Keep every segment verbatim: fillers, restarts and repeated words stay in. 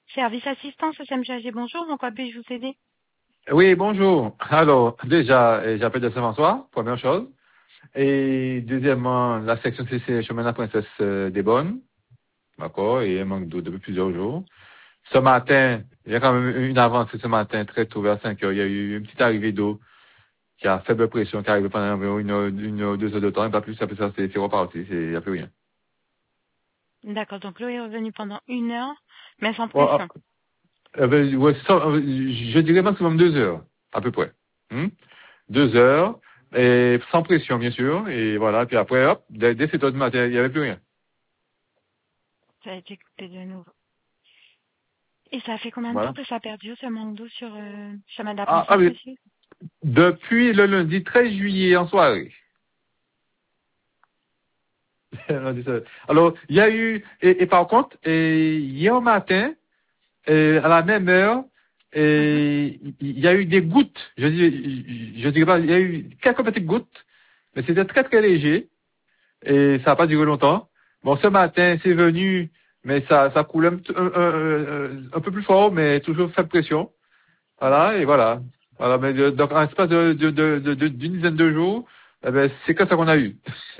Service assistance, S M G A G, bonjour, en quoi puis-je vous aider? Oui, bonjour. Alors, déjà, euh, j'appelle de Saint-François, première chose. Et deuxièmement, la section C C Chemin de la Princesse euh, des Bonnes. D'accord, et elle manque d'eau depuis plusieurs jours. Ce matin, il y a quand même eu une avancée ce matin, très tôt, vers cinq heures. Il y a eu une petite arrivée d'eau qui a faible pression, qui est arrivée pendant environ une, heure- une, ou deux heures de temps, et pas plus. Après ça, c'est c'est reparti, c'est- il n'y a plus rien. D'accord, donc l'eau est revenue pendant une heure, mais sans Bon, ah, pression. euh, ben, ouais, ça, euh, je dirais maximum deux heures, à peu près. Hmm? Deux heures, et sans pression, bien sûr, et voilà, puis après, hop, dès, dès sept heures du matin, il n'y avait plus rien. Ça a été coupé de nouveau. Et ça fait combien de temps Voilà. que ça perdure, ce manque d'eau sur euh, chemin de la Ah, ah Princesse, oui, monsieur? depuis le lundi treize juillet en soirée. Lundi treize. Alors, il y a eu, et, et par contre, et hier matin, et à la même heure, Mhm. et il y a eu des gouttes. Je dis, je dirais pas, il y a eu quelques petites gouttes, mais c'était très très léger, et ça n'a pas duré longtemps. Bon, ce matin, c'est venu, mais ça, ça coulait un, p- un, un- un- un peu plus fort, mais toujours faible pression. Voilà, et D'accord, voilà. Voilà, mais de- donc, en espace de, de, de, de- de- d'une dizaine de jours, eh ben, c'est que ça qu'on a eu.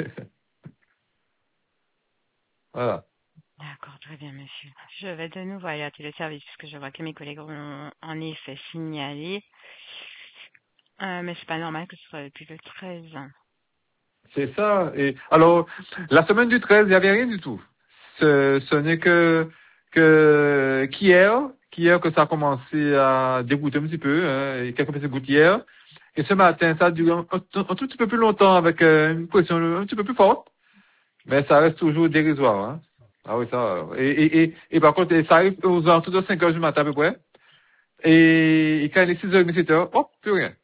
Voilà. d'accord, très bien, monsieur. Je vais de nouveau alerter le service, puisque je vois que mes collègues ont en effet signalé. Euh, mais c'est pas normal que ce soit depuis le treize. C'est ça. Et alors, la semaine du treize, il n'y avait rien du tout. Ce, ce n'est que, que qu'hier, qu'hier que ça a commencé à dégoûter un petit peu, hein, et quelques petites gouttes hier. Et ce matin, ça a duré un, un- un tout petit peu plus longtemps avec euh, une pression un petit peu plus forte, mais ça reste toujours dérisoire. Hein. Ah oui, ça. Et, et, et, et par contre, et ça arrive aux alentours de cinq heures du matin à peu près. Et, et quand il est six heures trente, sept heures, hop, plus rien.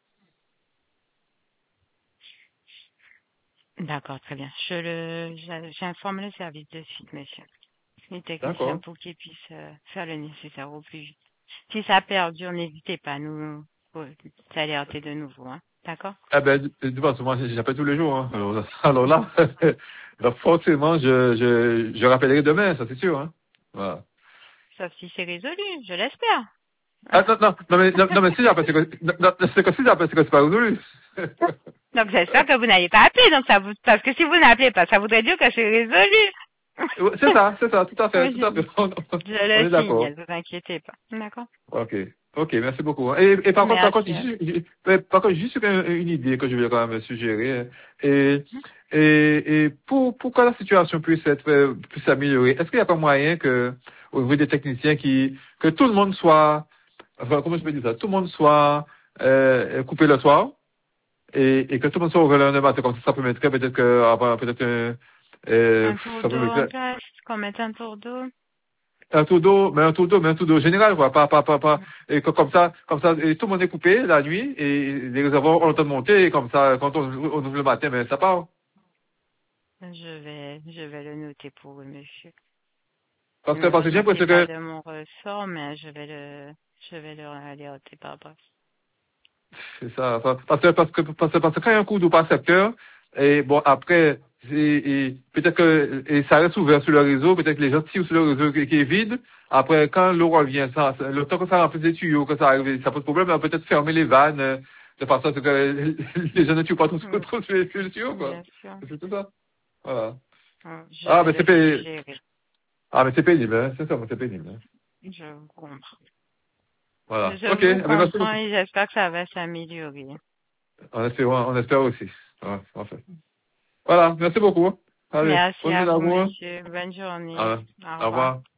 D'accord, très bien. Je le, j'a- j'informe le service de suite, monsieur. Les techniciens D'accord. pour qu'ils puissent euh, faire le nécessaire au plus vite. Si ça perdure, n'hésitez pas à nous euh, alerter de nouveau. Hein. D'accord? Ah ben, de de toute façon, moi, j'appelle tous les jours. Hein. Alors, alors là, là, forcément, je, je, je rappellerai demain, ça c'est sûr. Hein. Voilà. Sauf si c'est résolu, je l'espère. Ah non, non, non, mais, non, non, mais si j'appelle, c'est que, non, non, c'est que si j'appelle, c'est que c'est pas résolu. Donc j'espère que vous n'allez pas appeler, donc ça vous, parce que si vous n'appelez pas, ça voudrait dire que c'est résolu. Ouais, c'est ça, c'est ça, tout à fait, Oui, tout à je, fait. On, je on le est d'accord. signale, vous inquiétez pas. D'accord? Ok. Ok, merci beaucoup. Hein. Et, et par contre, par contre, Merci à juste, je- par contre, juste une, une idée que je vais quand même suggérer. Hein. Et, vous. et, et pour, pour que la situation puisse être, euh, puisse s'améliorer, est-ce qu'il n'y a pas moyen que, au niveau des techniciens, qui, que tout le monde soit, enfin, comment je peux dire ça, tout le monde soit, euh, coupé le soir, et, et que tout le monde soit au le matin, comme ça, ça permettrait peut-être que, avoir peut-être un, euh, Un tour ça d'eau en permettrait, place, qu'on mette un tour d'eau. un tour d'eau, mais un tour d'eau, mais un tour d'eau général, quoi. Pas, pas, pas, pas. Et que- comme ça, comme ça, et tout le monde est coupé la nuit, et les réservoirs ont le temps de monter, et comme ça, quand on, on ouvre le matin, mais ça part. Je vais, je vais le noter pour vous, monsieur. Parce que, parce que j'ai Malheureusement, l'impression c'est pas que, de mon ressort, mais je vais le, je vais le alerter par rapport. c'est ça, enfin, parce que, parce que, parce que, parce que quand il y a un coup d'eau par secteur, et bon, après, c'est- et peut-être que, et ça reste ouvert sur le réseau, peut-être que les gens tirent sur le réseau qui, qui est vide. Après, quand l'eau revient, ça, ça- le temps que ça remplisse les tuyaux, que ça arrive, ça pose problème, on va peut-être fermer les vannes, euh, de façon à ce que les gens ne tuent pas trop, Mm, trop sur les sur les tuyaux, quoi. bien sûr. C'est tout ça. Voilà. Mm, Je Ah, vais mais c'est le pénible. suggérer. Ah, mais c'est pénible, hein. C'est ça, mais c'est pénible, hein. Je vous comprends. Voilà. Je Ok. vous Eh ben, merci comprends beaucoup. et j'espère que ça va s'améliorer. On espère, on espère aussi. Ouais, parfait. Voilà. Merci beaucoup. Allez. Merci Bonne à journée à vous, vous. Hein. monsieur. Bonne journée. Ah, Au au revoir. revoir.